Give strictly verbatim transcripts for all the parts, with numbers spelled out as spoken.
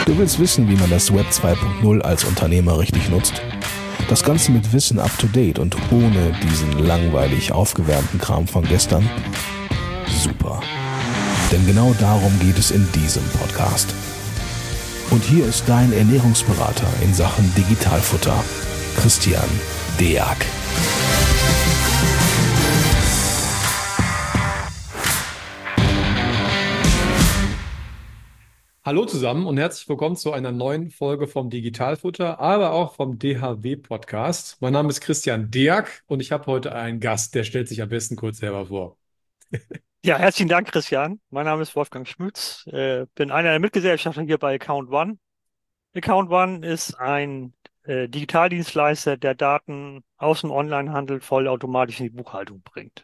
Du willst wissen, wie man das Web zwei Punkt null als Unternehmer richtig nutzt? Das Ganze mit Wissen up to date und ohne diesen langweilig aufgewärmten Kram von gestern? Super. Denn genau darum geht es in diesem Podcast. Und hier ist dein Ernährungsberater in Sachen Digitalfutter, Christian Deak. Hallo zusammen und herzlich willkommen zu einer neuen Folge vom Digitalfutter, aber auch vom D H W-Podcast. Mein Name ist Christian Deak und ich habe heute einen Gast, der stellt sich am besten kurz selber vor. Ja, herzlichen Dank, Christian. Mein Name ist Wolfgang Schmütz, äh, bin einer der Mitgesellschafter hier bei Account One. Account One ist ein äh, Digitaldienstleister, der Daten aus dem Onlinehandel vollautomatisch in die Buchhaltung bringt.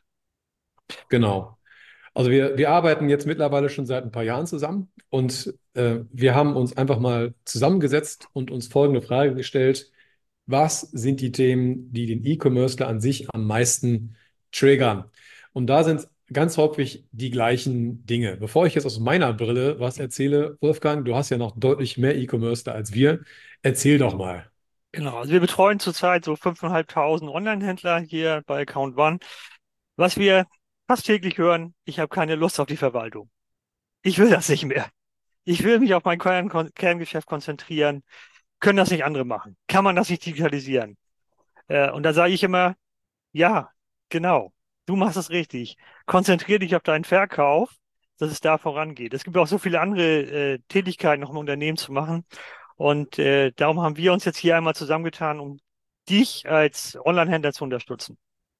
Genau. Also wir, wir arbeiten jetzt mittlerweile schon seit ein paar Jahren zusammen und äh, wir haben uns einfach mal zusammengesetzt und uns folgende Frage gestellt: Was sind die Themen, die den E-Commercer an sich am meisten triggern? Und da sind ganz häufig die gleichen Dinge. Bevor ich jetzt aus meiner Brille was erzähle, Wolfgang, du hast ja noch deutlich mehr E-Commercer als wir. Erzähl doch mal. Genau, also wir betreuen zurzeit so fünftausendfünfhundert Online-Händler hier bei Account One. Was wir fast täglich hören: Ich habe keine Lust auf die Verwaltung. Ich will das nicht mehr. Ich will mich auf mein Kern Kerngeschäft konzentrieren. Können das nicht andere machen? Kann man das nicht digitalisieren? Äh, und da sage ich immer, ja, genau. Du machst es richtig. Konzentrier dich auf deinen Verkauf, dass es da vorangeht. Es gibt auch so viele andere äh, Tätigkeiten noch im Unternehmen zu machen. Und äh, darum haben wir uns jetzt hier einmal zusammengetan, um dich als Online-Händler zu unterstützen.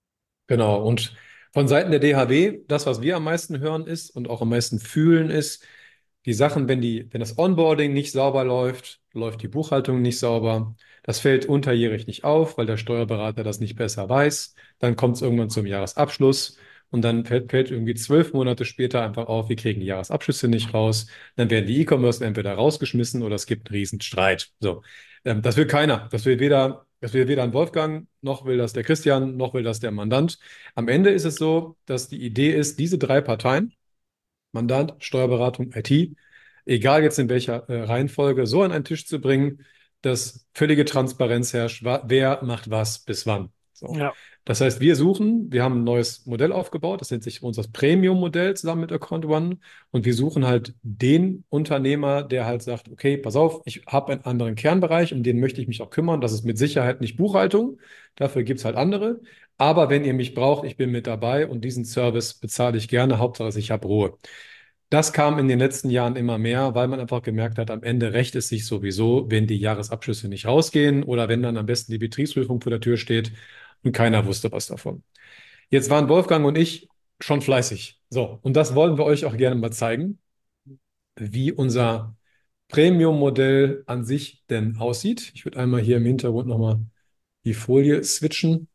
Genau. Und von Seiten der D H W, das, was wir am meisten hören ist und auch am meisten fühlen, ist, die Sachen, wenn die, wenn das Onboarding nicht sauber läuft, läuft die Buchhaltung nicht sauber. Das fällt unterjährig nicht auf, weil der Steuerberater das nicht besser weiß. Dann kommt es irgendwann zum Jahresabschluss und dann fällt, fällt irgendwie zwölf Monate später einfach auf, wir kriegen die Jahresabschlüsse nicht raus. Dann werden die E-Commerce entweder rausgeschmissen oder es gibt einen riesen Streit. So, ähm, das will keiner. Das will weder, das will weder ein Wolfgang, noch will das der Christian, noch will das der Mandant. Am Ende ist es so, dass die Idee ist, diese drei Parteien, Mandant, Steuerberatung, I T, egal jetzt in welcher äh, Reihenfolge, so an einen Tisch zu bringen, dass völlige Transparenz herrscht, wa- wer macht was bis wann. So. Ja, Das heißt, wir suchen, wir haben ein neues Modell aufgebaut, das nennt sich unser Premium-Modell zusammen mit Account One, und wir suchen halt den Unternehmer, der halt sagt, okay, pass auf, ich habe einen anderen Kernbereich, um den möchte ich mich auch kümmern. Das ist mit Sicherheit nicht Buchhaltung, dafür gibt es halt andere. Aber wenn ihr mich braucht, ich bin mit dabei und diesen Service bezahle ich gerne. Hauptsache, ich habe Ruhe. Das kam in den letzten Jahren immer mehr, weil man einfach gemerkt hat, am Ende rächt es sich sowieso, wenn die Jahresabschlüsse nicht rausgehen oder wenn dann am besten die Betriebsprüfung vor der Tür steht und keiner wusste was davon. Jetzt waren Wolfgang und ich schon fleißig. So, und das wollen wir euch auch gerne mal zeigen, wie unser Premium-Modell an sich denn aussieht. Ich würde einmal hier im Hintergrund nochmal die Folie switchen.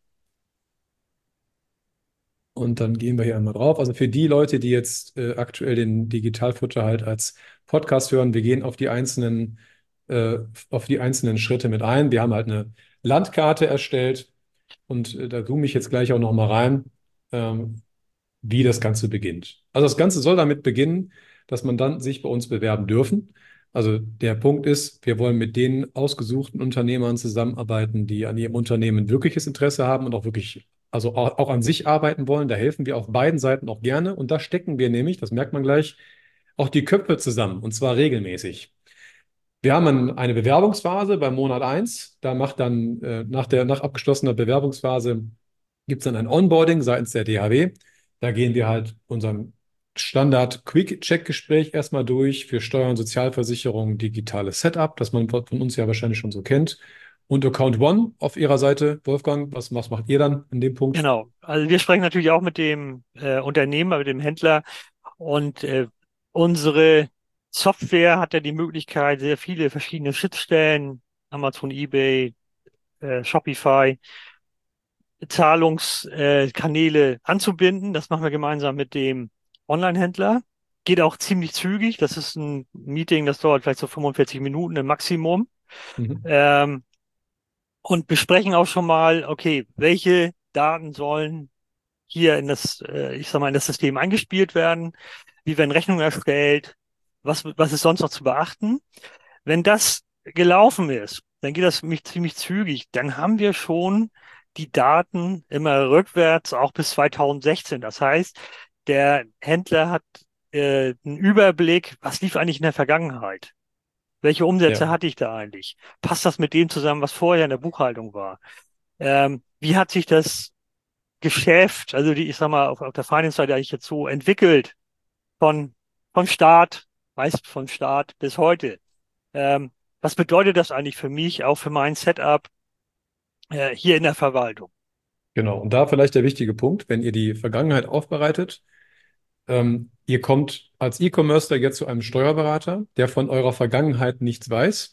Und dann gehen wir hier einmal drauf. Also für die Leute, die jetzt äh, aktuell den Digitalfutter halt als Podcast hören, wir gehen auf die einzelnen, äh, auf die einzelnen Schritte mit ein. Wir haben halt eine Landkarte erstellt und äh, da zoome ich jetzt gleich auch nochmal rein, ähm, wie das Ganze beginnt. Also das Ganze soll damit beginnen, dass man dann sich bei uns bewerben dürfen. Also der Punkt ist, wir wollen mit den ausgesuchten Unternehmern zusammenarbeiten, die an ihrem Unternehmen wirkliches Interesse haben und auch wirklich, also auch, auch an sich arbeiten wollen. Da helfen wir auf beiden Seiten auch gerne. Und da stecken wir nämlich, das merkt man gleich, auch die Köpfe zusammen, und zwar regelmäßig. Wir haben ein- eine Bewerbungsphase beim Monat eins. Da macht dann äh, nach der, nach abgeschlossener Bewerbungsphase gibt es dann ein Onboarding seitens der D H W. Da gehen wir halt unseren Standard-Quick-Check-Gespräch erstmal durch für Steuern, Sozialversicherung, digitales Setup, das man von uns ja wahrscheinlich schon so kennt. Und Account One auf Ihrer Seite, Wolfgang, was, was macht ihr dann an dem Punkt? genau. Also wir sprechen natürlich auch mit dem äh, Unternehmer, mit dem Händler. Und äh, unsere Software hat ja die Möglichkeit, sehr viele verschiedene Schnittstellen, Amazon, eBay, äh, Shopify, Zahlungskanäle äh, Kanäle anzubinden. Das machen wir gemeinsam mit dem Online-Händler. Geht auch ziemlich zügig. Das ist ein Meeting, das dauert vielleicht so fünfundvierzig Minuten im Maximum. Mhm. Ähm, und besprechen auch schon mal, okay, welche Daten sollen hier in das, äh, ich sag mal, in das System eingespielt werden? Wie werden Rechnungen erstellt? Was, was ist sonst noch zu beachten? Wenn das gelaufen ist, dann geht das mich ziemlich zügig. Dann haben wir schon die Daten immer rückwärts, auch bis zweitausendsechzehn. Das heißt, der Händler hat äh, einen Überblick, was lief eigentlich in der Vergangenheit? Welche Umsätze Ja, hatte ich da eigentlich? Passt das mit dem zusammen, was vorher in der Buchhaltung war? Ähm, wie hat sich das Geschäft, also die, ich sag mal, auf, auf der Finance-Seite eigentlich jetzt so entwickelt, von, von Start, meist von Start bis heute? Ähm, was bedeutet das eigentlich für mich, auch für mein Setup äh, hier in der Verwaltung? genau. Und da vielleicht der wichtige Punkt, wenn ihr die Vergangenheit aufbereitet, ähm, ihr kommt als E-Commercer jetzt zu einem Steuerberater, der von eurer Vergangenheit nichts weiß.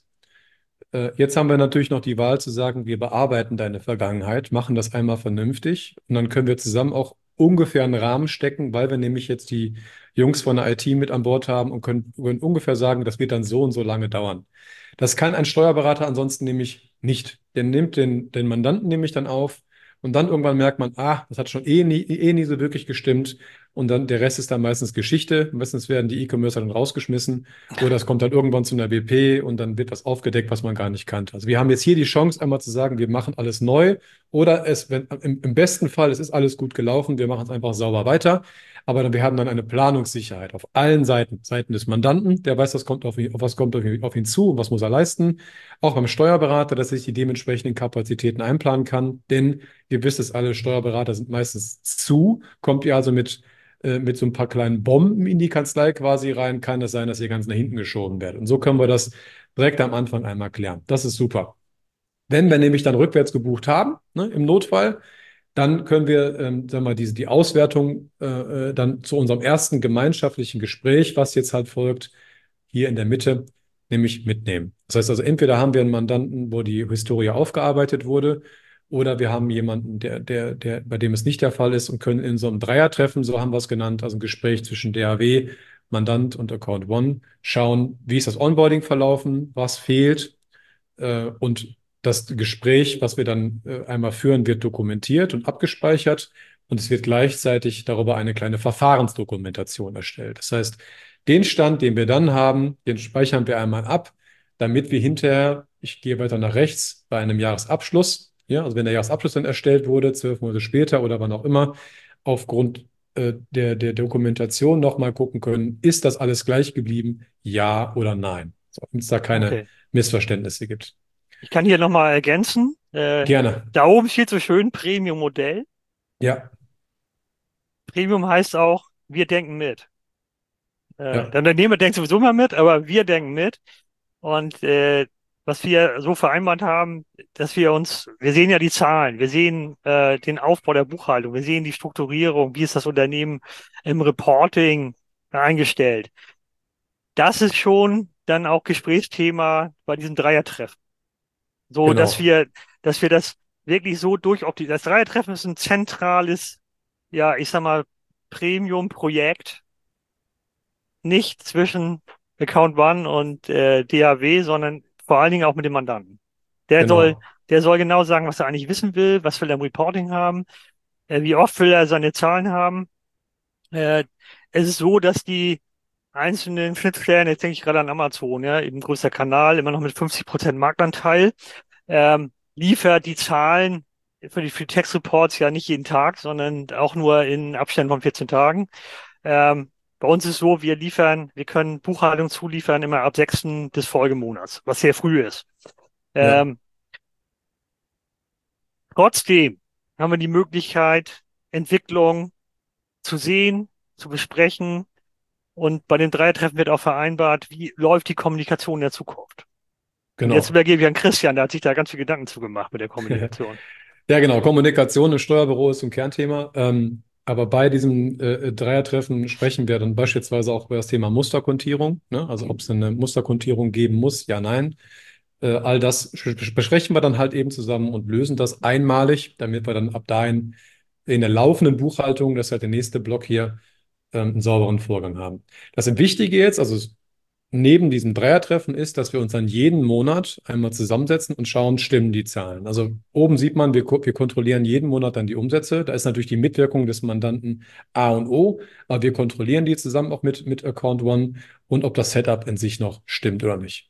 Äh, Jetzt haben wir natürlich noch die Wahl zu sagen, wir bearbeiten deine Vergangenheit, machen das einmal vernünftig und dann können wir zusammen auch ungefähr einen Rahmen stecken, weil wir nämlich jetzt die Jungs von der I T mit an Bord haben und können, können ungefähr sagen, das wird dann so und so lange dauern. Das kann ein Steuerberater ansonsten nämlich nicht. Der nimmt den, den Mandanten nämlich dann auf und dann irgendwann merkt man, ah, das hat schon eh nie, eh nie so wirklich gestimmt und dann der Rest ist dann meistens Geschichte. Meistens werden die E-Commercer dann rausgeschmissen oder es kommt dann irgendwann zu einer W P und dann wird was aufgedeckt, was man gar nicht kannte. Also wir haben jetzt hier die Chance, einmal zu sagen, wir machen alles neu oder es, wenn, im, im besten Fall, es ist alles gut gelaufen, wir machen es einfach sauber weiter. Aber dann, wir haben dann eine Planungssicherheit auf allen Seiten. Seiten des Mandanten, der weiß, was kommt auf ihn, auf was kommt auf ihn, auf ihn zu und was muss er leisten. Auch beim Steuerberater, dass er sich die dementsprechenden Kapazitäten einplanen kann. Denn ihr wisst es alle, Steuerberater sind meistens zu. Kommt ihr also mit äh, mit so ein paar kleinen Bomben in die Kanzlei quasi rein, kann es sein, dass ihr ganz nach hinten geschoben werdet. Und so können wir das direkt am Anfang einmal klären. Das ist super. Wenn wir nämlich dann rückwärts gebucht haben, ne, im Notfall, dann können wir, ähm, sagen wir mal, diese, die Auswertung äh, äh, dann zu unserem ersten gemeinschaftlichen Gespräch, was jetzt halt folgt, hier in der Mitte, nämlich mitnehmen. Das heißt also, entweder haben wir einen Mandanten, wo die Historie aufgearbeitet wurde, oder wir haben jemanden, der, der, der, bei dem es nicht der Fall ist und können in so einem Dreiertreffen, so haben wir es genannt, also ein Gespräch zwischen D A W, Mandant und Account One, schauen, wie ist das Onboarding verlaufen, was fehlt, äh, und das Gespräch, was wir dann äh, einmal führen, wird dokumentiert und abgespeichert und es wird gleichzeitig darüber eine kleine Verfahrensdokumentation erstellt. Das heißt, den Stand, den wir dann haben, den speichern wir einmal ab, damit wir hinterher, ich gehe weiter nach rechts, bei einem Jahresabschluss, ja, also wenn der Jahresabschluss dann erstellt wurde, zwölf Monate später oder wann auch immer, aufgrund äh, der, der Dokumentation nochmal gucken können, ist das alles gleich geblieben, ja oder nein, so, damit es da keine Okay. Missverständnisse gibt. Ich kann hier nochmal ergänzen. Äh, Gerne. da oben steht so schön Premium-Modell. Ja, Premium heißt auch, wir denken mit. Äh, ja, der Unternehmer denkt sowieso mal mit, aber wir denken mit. Und äh, was wir so vereinbart haben, dass wir uns, wir sehen ja die Zahlen, wir sehen äh, den Aufbau der Buchhaltung, wir sehen die Strukturierung, wie ist das Unternehmen im Reporting eingestellt. Das ist schon dann auch Gesprächsthema bei diesem Dreiertreffen. So, dass genau, wir, dass wir das wirklich so durchoptimieren. Das Dreiertreffen ist ein zentrales, ja, ich sag mal, Premium-Projekt, nicht zwischen Account One und äh, D A W, sondern vor allen Dingen auch mit dem Mandanten. Der soll, genau, der soll genau sagen, was er eigentlich wissen will, was will er im Reporting haben, äh, wie oft will er seine Zahlen haben. Äh, es ist so, dass die einzelnen Schnittstellen, jetzt denke ich gerade an Amazon, ja, eben größter Kanal, immer noch mit fünfzig Prozent Marktanteil, ähm, liefert die Zahlen für die, für die Textreports ja nicht jeden Tag, sondern auch nur in Abständen von vierzehn Tagen. Ähm, bei uns ist so, wir liefern, wir können Buchhaltung zuliefern immer ab sechsten des Folgemonats, was sehr früh ist. ja, Ähm, trotzdem haben wir die Möglichkeit, Entwicklung zu sehen, zu besprechen. Und bei dem Dreiertreffen wird auch vereinbart, wie läuft die Kommunikation in der Zukunft. Und jetzt genau. übergebe ich an Christian, der hat sich da ganz viel Gedanken zugemacht mit der Kommunikation. Ja, genau. Kommunikation im Steuerbüro ist ein Kernthema. Ähm, aber bei diesem äh, Dreiertreffen sprechen wir dann beispielsweise auch über das Thema Musterkontierung. Ne? Also ob es eine Musterkontierung geben muss, ja, nein. Äh, all das sch- besprechen wir dann halt eben zusammen und lösen das einmalig, damit wir dann ab dahin in der laufenden Buchhaltung, das ist halt der nächste Block hier, ähm, einen sauberen Vorgang haben. Das Wichtige jetzt, also neben diesem Dreiertreffen ist, dass wir uns dann jeden Monat einmal zusammensetzen und schauen, stimmen die Zahlen. Also oben sieht man, wir, ko- wir kontrollieren jeden Monat dann die Umsätze. Da ist natürlich die Mitwirkung des Mandanten A und O, aber wir kontrollieren die zusammen auch mit, mit Account One und ob das Setup in sich noch stimmt oder nicht.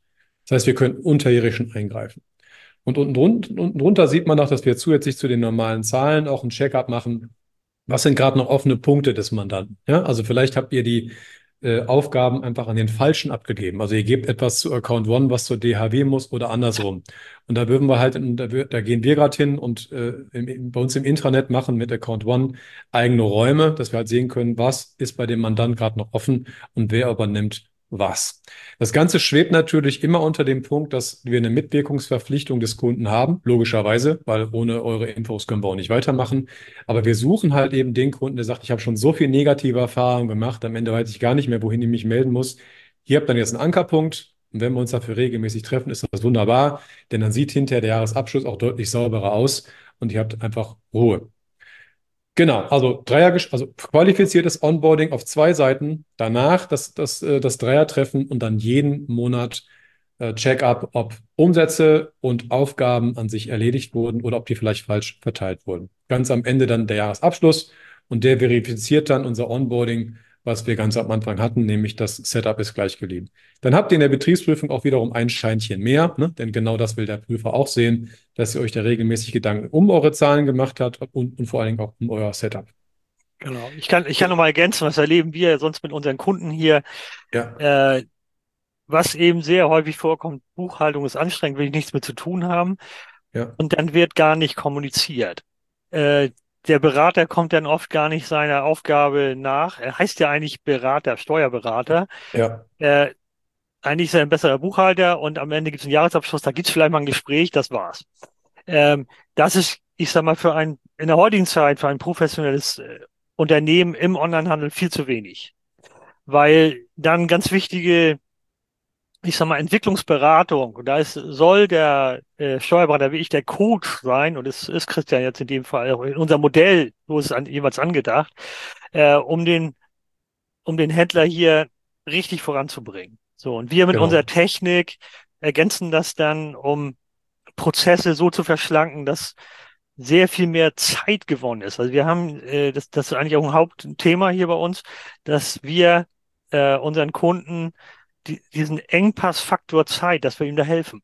Das heißt, wir können unterjährig schon eingreifen. Und unten, drun- unten drunter sieht man noch, dass wir zusätzlich zu den normalen Zahlen auch ein Check-up machen. Was sind gerade noch offene Punkte des Mandanten? Ja, also vielleicht habt ihr die äh, Aufgaben einfach an den Falschen abgegeben. Also ihr gebt etwas zu Account One, was zur D H W muss oder andersrum. Und da würden wir halt, da, wür- da gehen wir gerade hin und äh, im, bei uns im Intranet machen mit Account One eigene Räume, dass wir halt sehen können, was ist bei dem Mandant gerade noch offen und wer übernimmt was. Das Ganze schwebt natürlich immer unter dem Punkt, dass wir eine Mitwirkungsverpflichtung des Kunden haben, logischerweise, weil ohne eure Infos können wir auch nicht weitermachen. Aber wir suchen halt eben den Kunden, der sagt, ich habe schon so viel negative Erfahrungen gemacht, am Ende weiß ich gar nicht mehr, wohin ich mich melden muss. Hier habt ihr dann jetzt einen Ankerpunkt. Und wenn wir uns dafür regelmäßig treffen, ist das wunderbar, denn dann sieht hinterher der Jahresabschluss auch deutlich sauberer aus und ihr habt einfach Ruhe. Genau, also Dreier, also qualifiziertes Onboarding auf zwei Seiten, danach das, das, äh, das Dreiertreffen und dann jeden Monat äh, Check-up, ob Umsätze und Aufgaben an sich erledigt wurden oder ob die vielleicht falsch verteilt wurden. Ganz am Ende dann der Jahresabschluss und der verifiziert dann unser Onboarding, was wir ganz am Anfang hatten, nämlich das Setup ist gleich geblieben. Dann habt ihr in der Betriebsprüfung auch wiederum ein Scheinchen mehr, ne? Denn genau das will der Prüfer auch sehen, dass ihr euch da regelmäßig Gedanken um eure Zahlen gemacht habt und, und vor allen Dingen auch um euer Setup. Genau. Ich kann, ich kann noch mal ergänzen, was erleben wir sonst mit unseren Kunden hier. Ja, Äh, was eben sehr häufig vorkommt, Buchhaltung ist anstrengend, will ich nichts mit zu tun haben. ja, Und dann wird gar nicht kommuniziert. Äh, der Berater kommt dann oft gar nicht seiner Aufgabe nach. Er heißt ja eigentlich Berater, Steuerberater. ja, Äh, eigentlich ist er ein besserer Buchhalter und am Ende gibt es einen Jahresabschluss, da gibt es vielleicht mal ein Gespräch, das war's. Ähm, das ist, ich sag mal, für ein, in der heutigen Zeit, für ein professionelles äh, Unternehmen im Onlinehandel viel zu wenig. Weil dann ganz wichtige, ich sag mal, Entwicklungsberatung, und da ist, soll der äh, Steuerberater wie ich der Coach sein, und es ist Christian jetzt in dem Fall, auch in unser Modell, so ist es an, jeweils angedacht, äh, um den, um den Händler hier richtig voranzubringen. So, und wir mit unserer genau. Technik ergänzen das dann, um Prozesse so zu verschlanken, dass sehr viel mehr Zeit gewonnen ist. Also wir haben, äh, das, das ist eigentlich auch ein Hauptthema hier bei uns, dass wir äh, unseren Kunden die, diesen Engpassfaktor Zeit, dass wir ihm da helfen.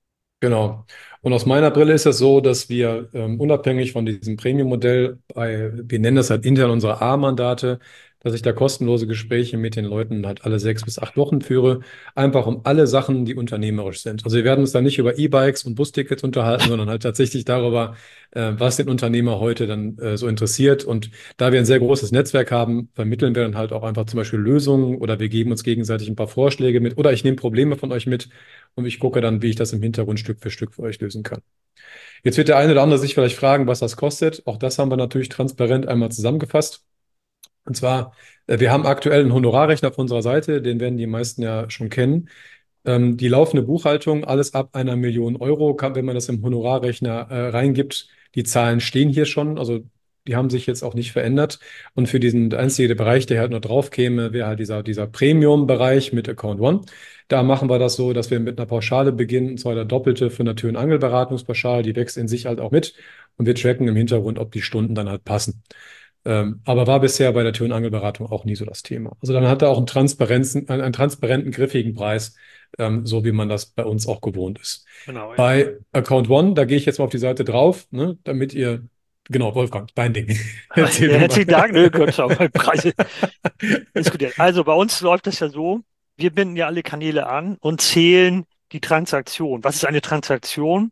Genau. Und aus meiner Brille ist es so, dass wir ähm, unabhängig von diesem Premium-Modell bei, wir nennen das halt intern unsere A-Mandate, dass ich da kostenlose Gespräche mit den Leuten halt alle sechs bis acht Wochen führe, einfach um alle Sachen, die unternehmerisch sind. Also wir werden uns da nicht über E-Bikes und Bustickets unterhalten, sondern halt tatsächlich darüber, äh, was den Unternehmer heute dann äh, so interessiert. Und da wir ein sehr großes Netzwerk haben, vermitteln wir dann halt auch einfach zum Beispiel Lösungen oder wir geben uns gegenseitig ein paar Vorschläge mit oder ich nehme Probleme von euch mit und ich gucke dann, wie ich das im Hintergrund Stück für Stück für euch lösen kann. Jetzt wird der eine oder andere sich vielleicht fragen, was das kostet. Auch das haben wir natürlich transparent einmal zusammengefasst. Und zwar, äh, wir haben aktuell einen Honorarrechner auf unserer Seite, den werden die meisten ja schon kennen. Ähm, die laufende Buchhaltung, alles ab einer Million Euro, kann, wenn man das im Honorarrechner äh, reingibt, die Zahlen stehen hier schon, also die haben sich jetzt auch nicht verändert. Und für diesen der einzige Bereich, der halt noch drauf käme, wäre halt dieser, dieser Premium-Bereich mit Account One. Da machen wir das so, dass wir mit einer Pauschale beginnen, und zwar der doppelte für eine Tür- und Angelberatungspauschale, die wächst in sich halt auch mit und wir tracken im Hintergrund, ob die Stunden dann halt passen. Ähm, aber war bisher bei der Tür- und Angelberatung auch nie so das Thema. Also dann hat er auch einen, Transparenzen, einen, einen transparenten, griffigen Preis, ähm, so wie man das bei uns auch gewohnt ist. Genau. Bei Account One, da gehe ich jetzt mal auf die Seite drauf, ne, damit ihr, genau, Wolfgang, dein Ding. Erzähl Ja, du mal. herzlichen Dank. Nö, können schon mal Preise diskutieren. Also bei uns läuft das ja so, wir binden ja alle Kanäle an und zählen die Transaktion. Was ist eine Transaktion?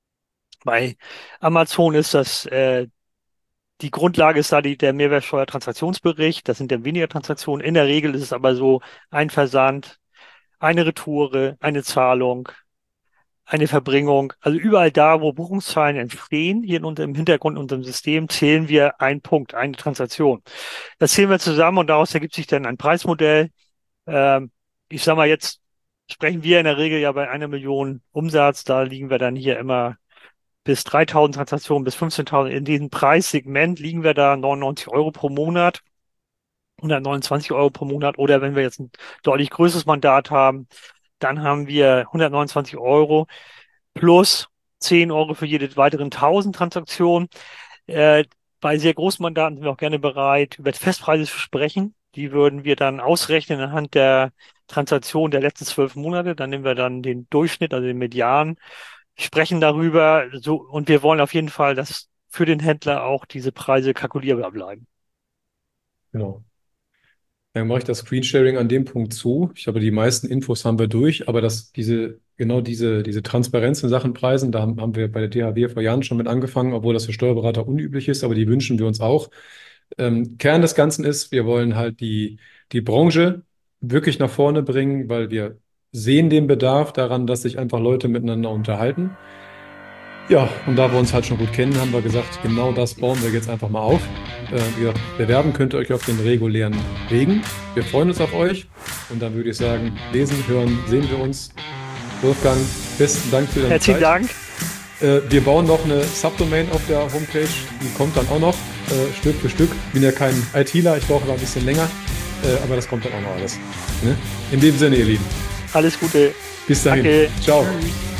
Bei Amazon ist das, äh, die Grundlage ist da die, der Mehrwertsteuertransaktionsbericht. Das sind dann weniger Transaktionen. In der Regel ist es aber so, ein Versand, eine Retoure, eine Zahlung, eine Verbringung. Also überall da, wo Buchungszahlen entstehen, hier in unserem Hintergrund, in unserem System, zählen wir einen Punkt, eine Transaktion. Das zählen wir zusammen und daraus ergibt sich dann ein Preismodell. Ähm, ich sage mal, jetzt sprechen wir in der Regel ja bei einer Million Umsatz. Da liegen wir dann hier immer bis dreitausend Transaktionen, bis fünfzehntausend. In diesem Preissegment liegen wir da neunundneunzig Euro pro Monat, hundertneunundzwanzig Euro pro Monat. Oder wenn wir jetzt ein deutlich größeres Mandat haben, dann haben wir hundertneunundzwanzig Euro plus zehn Euro für jede weiteren tausend Transaktionen. Äh, bei sehr großen Mandaten sind wir auch gerne bereit, über Festpreise zu sprechen. Die würden wir dann ausrechnen anhand der Transaktion der letzten zwölf Monate. Dann nehmen wir dann den Durchschnitt, also den Median, sprechen darüber. So, und wir wollen auf jeden Fall, dass für den Händler auch diese Preise kalkulierbar bleiben. Genau. Dann mache ich das Screensharing an dem Punkt zu. Ich glaube, die meisten Infos haben wir durch, aber das, diese, genau diese, diese Transparenz in Sachen Preisen, da haben, haben wir bei der D H W vor Jahren schon mit angefangen, obwohl das für Steuerberater unüblich ist, aber die wünschen wir uns auch. Ähm, Kern des Ganzen ist, wir wollen halt die, die Branche wirklich nach vorne bringen, weil wir sehen den Bedarf daran, dass sich einfach Leute miteinander unterhalten. Ja, und da wir uns halt schon gut kennen, haben wir gesagt, genau das bauen wir jetzt einfach mal auf. Äh, wie gesagt, bewerben könnt ihr euch auf den regulären Wegen. Wir freuen uns auf euch. Und dann würde ich sagen, lesen, hören, sehen wir uns. Wolfgang, besten Dank für deine Herzlichen Zeit. Dank. Äh, wir bauen noch eine Subdomain auf der Homepage. Die kommt dann auch noch, äh, Stück für Stück. Ich bin ja kein ITler, ich brauche aber ein bisschen länger. Äh, aber das kommt dann auch noch alles. Ne? In dem Sinne, ihr Lieben. Alles Gute. Bis dahin. Danke. Ciao. Tschüss.